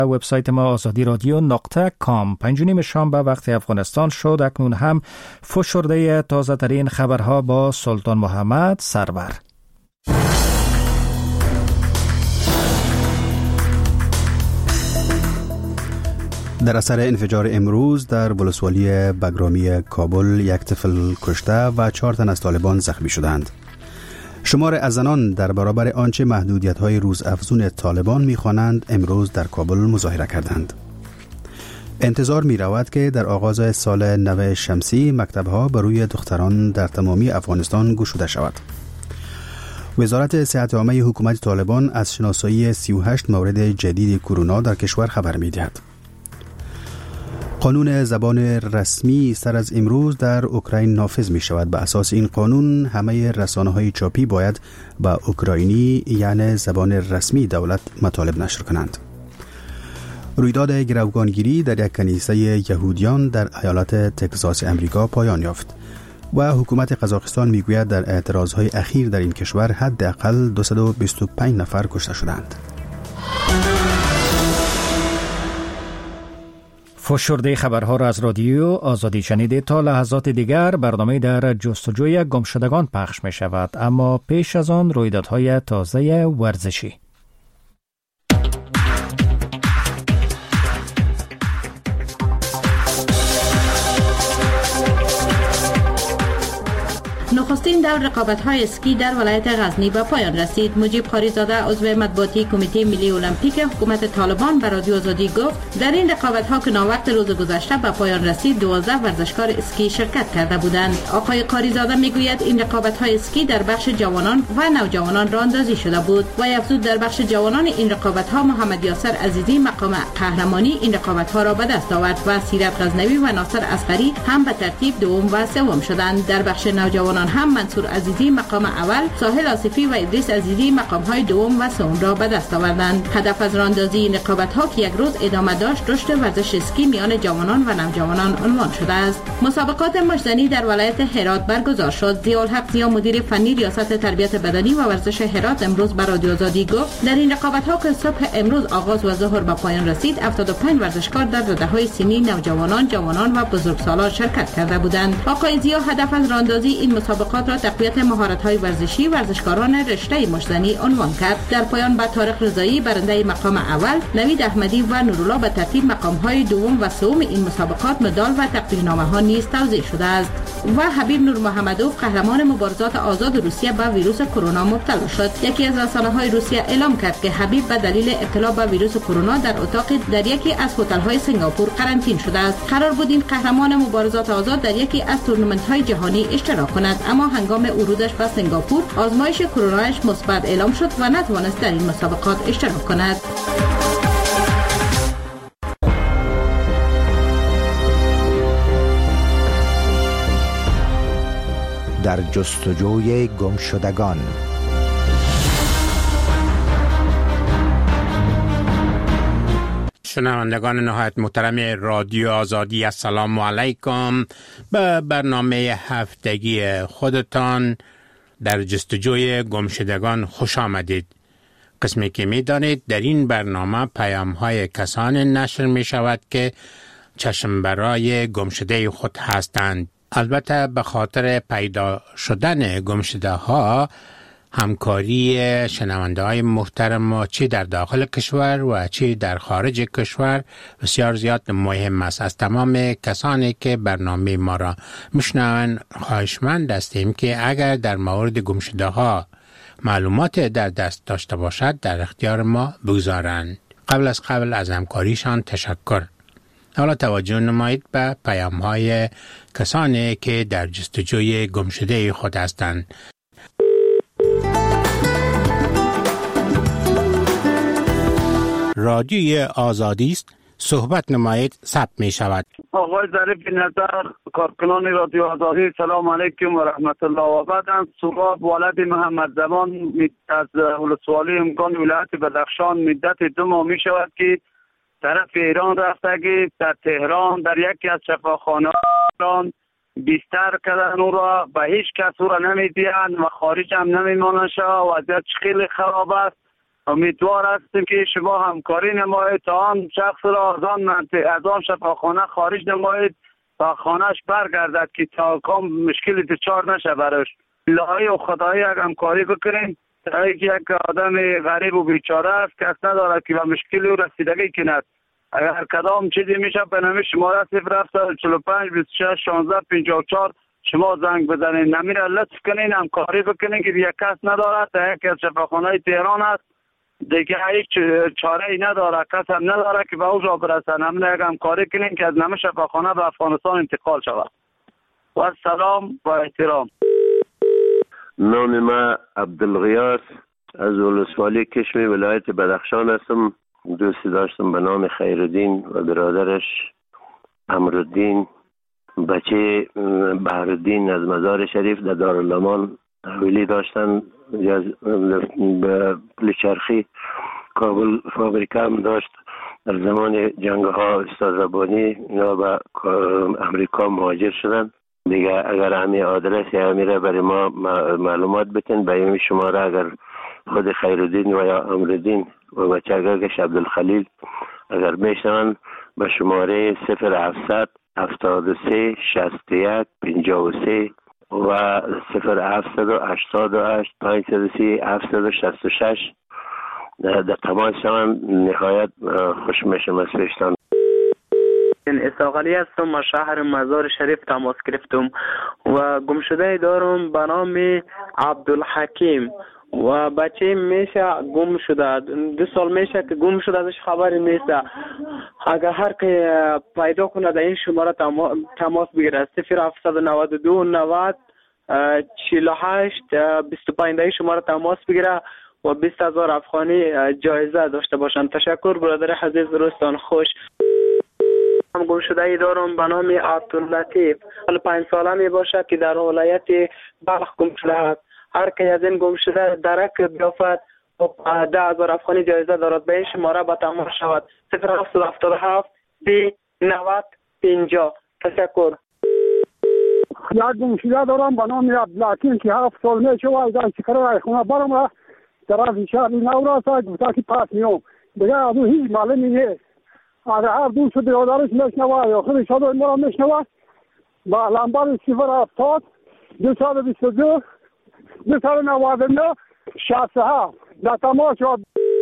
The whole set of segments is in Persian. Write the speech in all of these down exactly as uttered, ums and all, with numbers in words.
وبسایت ما آزادی رادیو نقطه کام. پنجونیم شام به وقت افغانستان شد. اکنون هم فشرده تازه ترین خبرها با سلطان محمد سرور. در اثر انفجار امروز در ولسوالی بگرامی کابل یک طفل کشته و چهار تن از طالبان زخمی شدند. شمار از زنان در برابر آنچه محدودیت‌های روزافزون طالبان می‌خوانند امروز در کابل مظاهره کردند. انتظار می‌رود که در آغاز سال نو شمسی مکتب‌ها بر روی دختران در تمامی افغانستان گشوده شود. وزارت صحت عامه حکومت طالبان از شناسایی سی و هشت مورد جدید کرونا در کشور خبر می‌دهد. قانون زبان رسمی سر از امروز در اوکراین نافذ می شود. به اساس این قانون همه رسانه‌های چاپی باید با اوکراینی یعنی زبان رسمی دولت مطالب نشر کنند. رویداد گروگانگیری در یک کنیسه یهودیان در ایالت تگزاس امریکا پایان یافت و حکومت قزاقستان می گوید در اعتراضهای اخیر در این کشور حداقل دویست و بیست و پنج نفر کشته شدند. فشرده خبرها را از رادیو آزادی شنیده. تا لحظات دیگر برنامه در جستجوی گمشدگان پخش می شود، اما پیش از آن رویدادهای تازه ورزشی. نخستین دور رقابت‌های اسکی در ولایت غزنی به پایان رسید. مجیب قاریزاده عضو مطبوعاتی کمیته ملی المپیک حکومت طالبان به رادیو آزادی گفت در این رقابت‌ها که ناوقت روز گذشته به پایان رسید دوازده ورزشکار اسکی شرکت کرده بودند. آقای قاریزاده میگوید این رقابت‌های اسکی در بخش جوانان و نوجوانان راه اندازی شده بود و افزود در بخش جوانان این رقابت‌ها محمد یاسر عزیزی مقام قهرمانی این رقابت‌ها را به دست آورد و سیرت غزنوی و ناصر اصغری هم به ترتیب دوم و سوم شدند. در بخش نوجوانان هم منصور عزیزی مقام اول، ساحل آصفی و ادریس عزیزی مقام های دوم و سوم را به دست آوردند. هدف از راهاندازی این رقابت ها که یک روز ادامه داشت رشد ورزش اسکی میان جوانان و نوجوانان عنوان شده است. مسابقات مشتزنی در ولایت هرات برگزار شد. ضیاءالحق ضیا مدیر فنی ریاست تربیت بدنی و ورزش هرات امروز به رادیو آزادی گفت در این رقابت ها که صبح امروز آغاز و ظهر به پایان رسید هفتاد و پنج ورزشکار در رده های سنی نوجوانان، جوانان و بزرگسالان شرکت کرده بودند. آقای ضیا هدف از راهاندازی این مسابقات را تقویت مهارت‌های ورزشی ورزشکاران رشته مشتزنی عنوان کرد. در پایان با طارق رضایی برنده مقام اول، نوید احمدی و نورالله به ترتیب مقام‌های دوم و سوم این مسابقات مدال و تقدیرنامه‌ها نیز توزیع شده است. و حبیب نور محمدوف قهرمان مبارزات آزاد روسیه به ویروس کرونا مبتلا شد. یکی از رسانه‌های روسیه اعلام کرد که حبیب به دلیل ابتلا به ویروس کرونا در اتاق در یکی از هتل‌های سنگاپور قرنطینه شده است. قرار بود این قهرمان مبارزات آزاد در یکی از تورنمنت‌های جهانی اشتراک کند، اما هنگام ورودش به سنگاپور آزمایش کرونایش مثبت اعلام شد و نتوانست در این مسابقات اشتراک کند. در جستجوی گمشدگان. شنوندگان نهایت محترم رادیو آزادی، السلام علیکم. به برنامه هفتگی خودتان در جستجوی گمشدگان خوش آمدید. قسمی که می دانید در این برنامه پیام های کسان نشر می شود که چشم برای گمشده خود هستند. البته به خاطر پیدا شدن گمشده ها همکاری شنونده های محترم ما چی در داخل کشور و چی در خارج کشور بسیار زیاد مهم است. از تمام کسانی که برنامه ما را میشنوند خواهشمند هستیم که اگر در مورد گمشده ها معلومات در دست داشته باشد در اختیار ما بگذارند. قبل از قبل از همکاریشان تشکر. حالا توجه نمایید به پیام های کسانی که در جستجوی گمشده خود هستند. رادیوی آزادی است، صحبت نمایید، ثبت می شود. آقای ظریف نظر، کارکنان رادیو آزادی، سلام علیکم و رحمت الله و بعد. سراب ولد محمد زمان از ولسوالی امکان ولایت بدخشان مدت دو ماه می شود که طرف ایران رفته که در تهران در یکی از شفاخانه‌ها بیستر کردن او را، به هیچ کس او را نمی دیند و خارج هم نمی مانند. وضعیت خیلی خراب است. امیدوار هستیم که شما همکاری نمایید تا آن شخص را از آن از آن شفاخانه خارج نمایید تا خانهش برگردد که تا کام مشکلی دچار نشه براش. الهی و خدایی اگر همکاری بکنین تا یک آدم غریب و بیچاره است کس نداره که به مشکلی او رسیدگی کند. اگر کدام چیزی میشه به نام شماره صفر هفت چهل و پنج بیست و شش شانزده پنجاه و چهار شما زنگ بزنین. نمیره لطف کنین همکاری بکنین که یک کس نداره تا یکی از شفاخانه تهران است دیگه هیچ چاره ای نداره کس هم نداره که به اوجا برسن. همین یک همکاری کنین که از نام شفاخانه به افغانستان انتقال شود. و سلام و احترام. نام ما عبدالغیاث از ولسوالی کشمی ولایت بدخشان هستم. دوستی داشتم به نام خیرالدین و برادرش امرالدین بچه بهرالدین از مزار شریف در دارالامان تحویلی داشتن. به پلچرخی کابل فابریکه هم داشت. در زمان جنگ ها استازبانی اینا به امریکا مهاجر شدن. دیگه اگر همین آدرس یا همیره برای ما معلومات بتین به این شماره اگر خود خیرالدین و یا امرالدین و بچگرگش عبدالخلیل اگر میشنون به شماره صفر هفتصد هفتاد و سه شصت و یک پنجاه و سه و صفر هفتصد و هشتاد و هشت پانصد و سی هفتصد و شصت و شش در تماس شوند. نهایت خوش میشم از پیشتان. اساقلی هستم از شهر مزار شریف تماس گرفتم و گمشده دارم به نام عبدالحکیم و بچه میشه گم شده. دو سال میشه که گم شده ازش خبری نیست. اگر هر که پیدا کنه در این شماره تماس بگیره صفر هفتصد و نود و دو نود چهل و هشت بیست و پنج شماره تماس بگیره و بیست هزار افغانی جایزه داشته باشند. تشکر برادر عزیز. روزتان خوش. هم گم شده ای دارم به نام عبداللطیف. پنج ساله می باشه که در ولایت بلخ گم شده است. هر که از این گم شده درک بیافت و ده هزار افغانی جایزه دارد. به این شماره با تماس شود صفر هفت هفتاد و هفت سی نود پنجاه. تشکر. یک گم شده دارم به نام عبدالحکیم که هفت سال می شود در چکره خونه برم را طرف شهر نو را گفته که پس میام دیگه از او هیچ معلومی نیست. اگر هر دوست برادرش میشنوه یا خودش صدای ما را میشنوه با لمبر صفر هفتاد دو صد بیست و دو دو صد نود و نه شصت و هفت در تماس شد.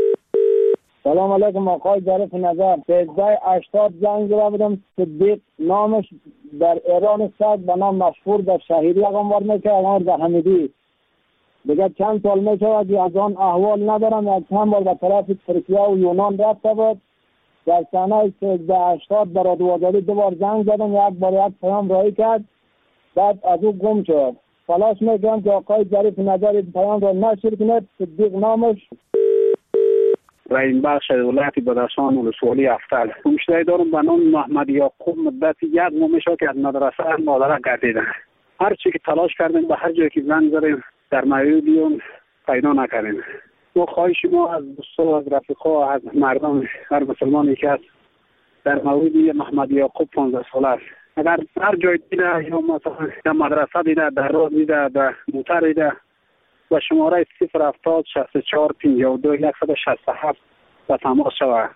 سلام علیکم آقای ظریف نظر. سیزده هشتاد زنگ زده بودم. صدیق نامش در ایران است به نام مشهور در شهیری اقامت میشه اقامت در حمیدی. دیگه چند سال میشه که از آن احوال ندارم. یک چند بار به طرف ترکیه و یونان رفته بود. در سنه سیزده هشتاد برای دوازده دو بار زنگ زدم. یک بار یک پیام رایی کرد بعد از او گم شد. تلاش میکنم که آقای ظریف نظر پیام را نشر کنید. صدیق نامش و این بخش ولایت بدخشان ولسوالی افتل. گمشده دارم به نام محمد یعقوب. مدت یک ماه میشه که از مدرسه مادره گردیدن. هر چی که تلاش کردیم به هر جایی که زنگ زدیم در مویدیون پیدا نکردیم. ما خواهش ما از دوستان از رفیقا از مردم هر مسلمانی که است در مویدی محمد یعقوب پانزده ساله است اگر هر جای دیده یا مثلا در مدرسه دیده در راه دیده در موتر دیده و شماره صفر هفتاد شصت و چهار پنجاه و دو صد و شصت و هفت به تماس شود.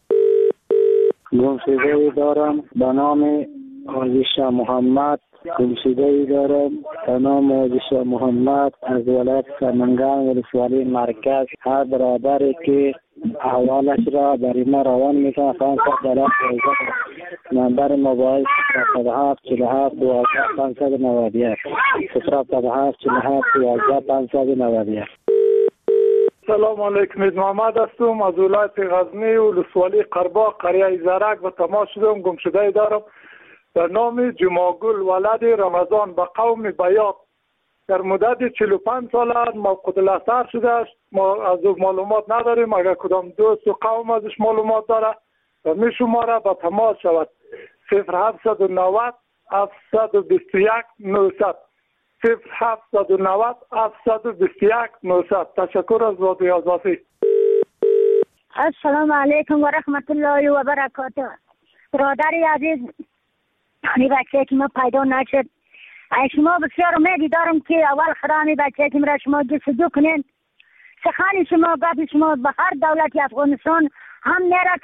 گمشده دارم به نام عزیز محمد. گمشده دارم به نام عزیز محمد از ولایت سمنگان ولسوالی مرکز. هر برادری که احوالش را برای ما روان میکنه پانصد دلار نمبر موبایل صفر هفت چهل و هفت دوازده پانصد و نود و یک صفر هفت چهل و هفت دوازده پانصد و نود و یک. سلام علیکم. محمد هستم از ولایت غزنی ولسوالی قرباق قریه زرک به تماس شدم. گمشده دارم در نام جماگل ولد رمضان به قوم بیات. در مدت چهل و پنج سال موقوت الاثر شده است. ما از او معلومات نداریم. اگر کدام دوست و قوم ازش معلومات داره و می شماره به تماس شود صفر هفتصد و نود هفتصد و بیست و یک نهصد صفر هفتصد و نود هفتصد و بیست و یک نهصد. تشکر از رادیو آزادی. السلام علیکم و رحمت الله و برکاته. برادری عزیز این بچه که ما پیدا نشد شما بسیار امیدی دارم که اول خدا می بچه که مرا شما جستجو کنین سخن شما گفت شما به هر دولت افغانستان هم میره